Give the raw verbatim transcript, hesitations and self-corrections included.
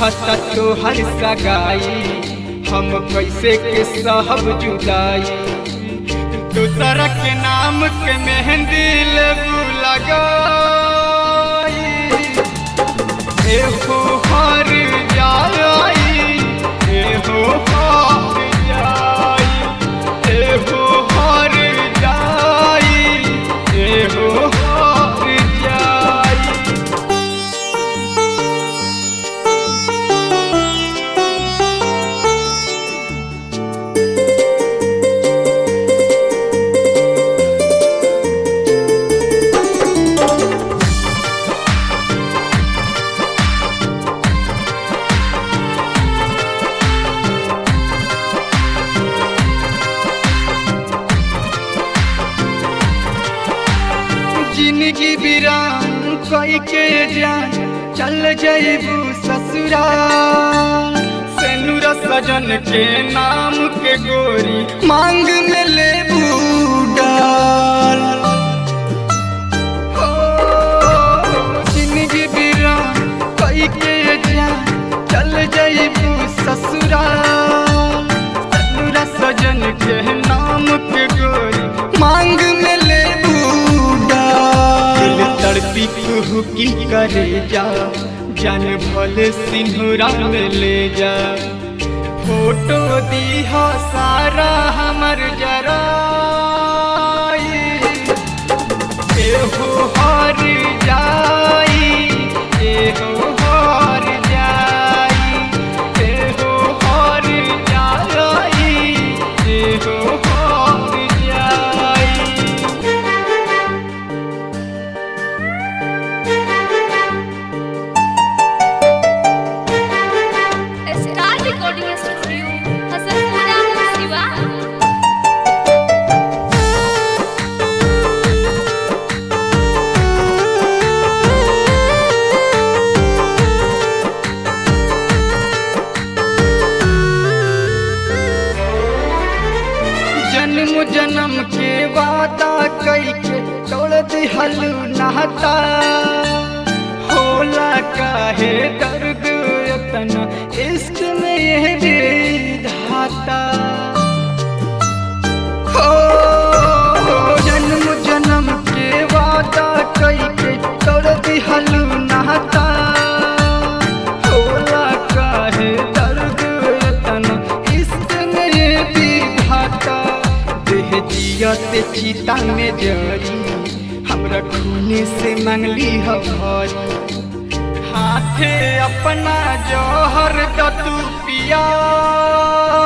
खाता तोहर सगाई, हम कैसे के सहब जुदाई। दूसरा के नाम के मेहंदी लेबू लगाई, एहो हार जाई, एहो हार जाई, एहो हार जाई, एहो हार जाई। जिंदगी वीरान कोई के जान चल जाइबू ससुराल, सेनुरा सजन के नाम के गोरी मांग में लेबू डाल। हो जिंदगी वीरान कोई के जान चल जाइबू ससुराल, सेनुरा सजन के नाम के गोरी मांग में लेबू तड़पी कुहकी करे जा, जान भले सिंहरा में ले जा। फोटो दीहा सारा हमर जराई, एहो हार जाई, एहो हार जाई, एहो हार जाई, एहो हार जाई। जन्म जन्म के वादा कई के तोड़ दिहलू नहता, होला काहे दर्द इतना इश्क में यह विधाता। हो जन्म जन्म के वादा कई के तोड़ दिहलू नहता, होला काहे दर्द इतना इश्क में यह विधाता। जियते चीता में जरी हमरा खूने से मंगली हमारी, हाथे अपना जौहर दतू पिया।